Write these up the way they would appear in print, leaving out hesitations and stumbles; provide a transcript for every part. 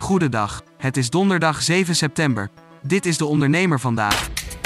Goedendag. Het is donderdag 7 september. Dit is De Ondernemer vandaag.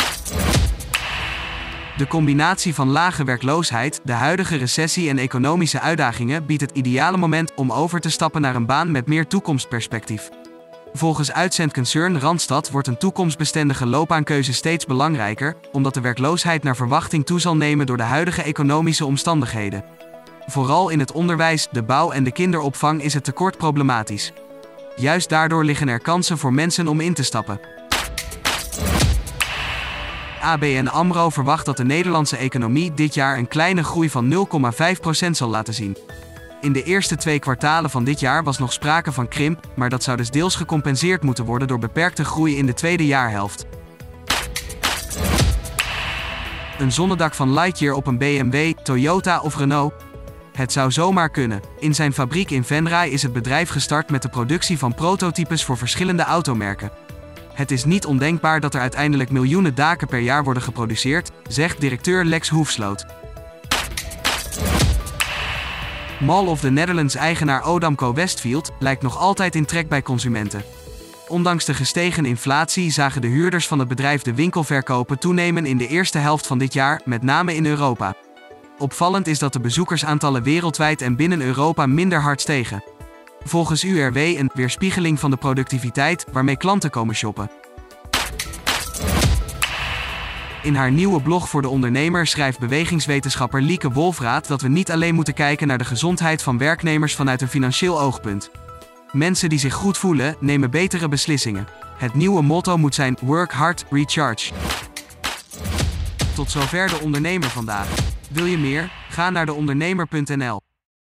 De combinatie van lage werkloosheid, de huidige recessie en economische uitdagingen biedt het ideale moment om over te stappen naar een baan met meer toekomstperspectief. Volgens uitzendconcern Randstad wordt een toekomstbestendige loopbaankeuze steeds belangrijker, omdat de werkloosheid naar verwachting toe zal nemen door de huidige economische omstandigheden. Vooral in het onderwijs, de bouw en de kinderopvang is het tekort problematisch. Juist daardoor liggen er kansen voor mensen om in te stappen. ABN AMRO verwacht dat de Nederlandse economie dit jaar een kleine groei van 0,5% zal laten zien. In de eerste 2 kwartalen van dit jaar was nog sprake van krimp, maar dat zou dus deels gecompenseerd moeten worden door beperkte groei in de tweede jaarhelft. Een zonnedak van Lightyear op een BMW, Toyota of Renault? Het zou zomaar kunnen. In zijn fabriek in Venray is het bedrijf gestart met de productie van prototypes voor verschillende automerken. Het is niet ondenkbaar dat er uiteindelijk miljoenen daken per jaar worden geproduceerd, zegt directeur Lex Hoefsloot. Mall of the Netherlands-eigenaar Odamco Westfield lijkt nog altijd in trek bij consumenten. Ondanks de gestegen inflatie zagen de huurders van het bedrijf de winkelverkopen toenemen in de eerste helft van dit jaar, met name in Europa. Opvallend is dat de bezoekersaantallen wereldwijd en binnen Europa minder hard stegen. Volgens URW een weerspiegeling van de productiviteit waarmee klanten komen shoppen. In haar nieuwe blog voor De Ondernemer schrijft bewegingswetenschapper Lieke Wolfraat dat we niet alleen moeten kijken naar de gezondheid van werknemers vanuit een financieel oogpunt. Mensen die zich goed voelen, nemen betere beslissingen. Het nieuwe motto moet zijn Work Hard, Recharge. Tot zover De Ondernemer vandaag. Wil je meer? Ga naar deondernemer.nl.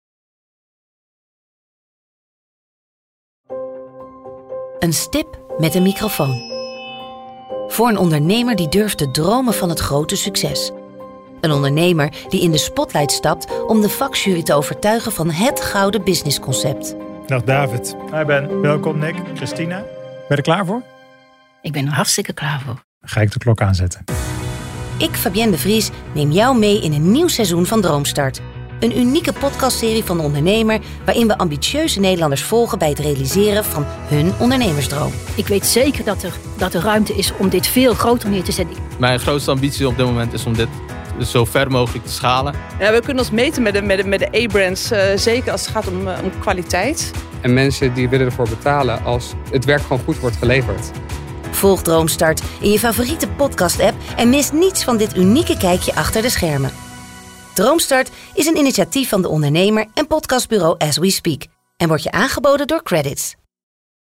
Een stip met een microfoon. Voor een ondernemer die durft te dromen van het grote succes. Een ondernemer die in de spotlight stapt om de vakjury te overtuigen van het gouden businessconcept. Dag David. Hi Ben. Welkom Nick. Christina. Ben je er klaar voor? Ik ben er hartstikke klaar voor. Dan ga ik de klok aanzetten. Ik, Fabienne de Vries, neem jou mee in een nieuw seizoen van Droomstart. Een unieke podcastserie van De Ondernemer waarin we ambitieuze Nederlanders volgen bij het realiseren van hun ondernemersdroom. Ik weet zeker dat er ruimte is om dit veel groter neer te zetten. Mijn grootste ambitie op dit moment is om dit zo ver mogelijk te schalen. Ja, we kunnen ons meten met de A-brands, zeker als het gaat om kwaliteit. En mensen die willen ervoor betalen als het werk gewoon goed wordt geleverd. Volg Droomstart in je favoriete podcast-app en mis niets van dit unieke kijkje achter de schermen. Droomstart is een initiatief van De Ondernemer en podcastbureau As We Speak en wordt je aangeboden door Credits.